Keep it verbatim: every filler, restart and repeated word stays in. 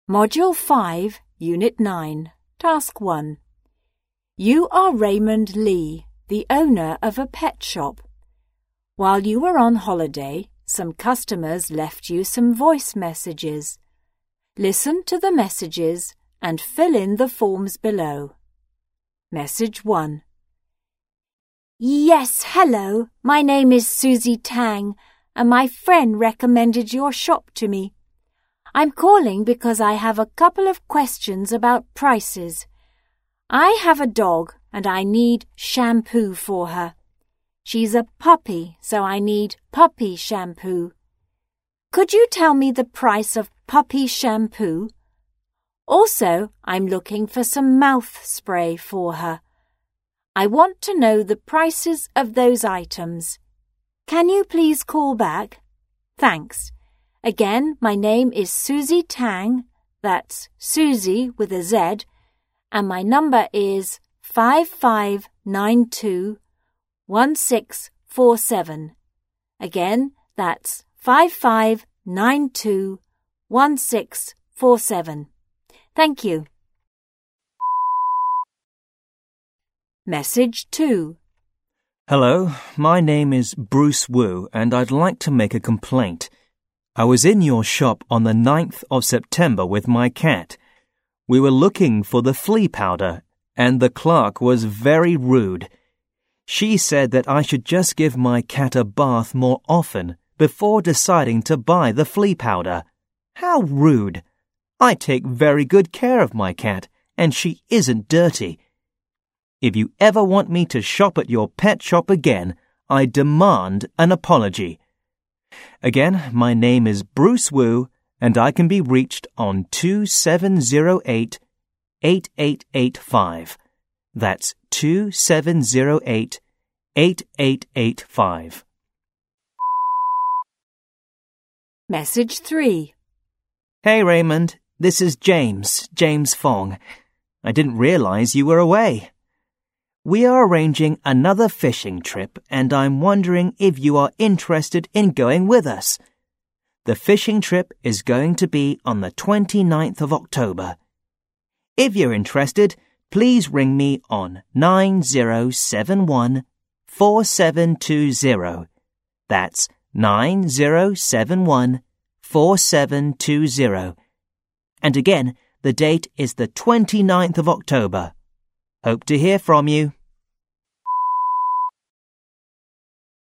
Module five, Unit nine, Task one. You are Raymond Lee, the owner of a pet shop. While you were on holiday, some customers left you some voice messages. Listen to the messages and fill in the forms below. Message one. Yes, hello. My name is Susie Tang, and my friend recommended your shop to me. I'm calling because I have a couple of questions about prices. I have a dog and I need shampoo for her. She's a puppy, so I need puppy shampoo. Could you tell me the price of puppy shampoo? Also, I'm looking for some mouth spray for her. I want to know the prices of those items. Can you please call back? Thanks. Again, my name is Susie Tang, that's Susie with a Z, and my number is five five nine two one six four seven. Again, that's five five nine two one six four seven. Thank you. Message two. Hello, my name is Bruce Wu and I'd like to make a complaint. I was in your shop on the ninth of September with my cat. We were looking for the flea powder and the clerk was very rude. She said that I should just give my cat a bath more often before deciding to buy the flea powder. How rude! I take very good care of my cat and she isn't dirty. If you ever want me to shop at your pet shop again, I demand an apology. Again, my name is Bruce Wu, and I can be reached on two seven zero eight, eight eight eight five. That's two seven zero eight, eight eight eight five. Message three. Hey Raymond, this is James, James Fong. I didn't realize you were away. We are arranging another fishing trip and I'm wondering if you are interested in going with us. The fishing trip is going to be on the twenty-ninth of October. If you're interested, please ring me on nine zero seven one, four seven two zero. That's nine zero seven one, four seven two zero. And again, the date is the twenty-ninth of October. Hope to hear from you.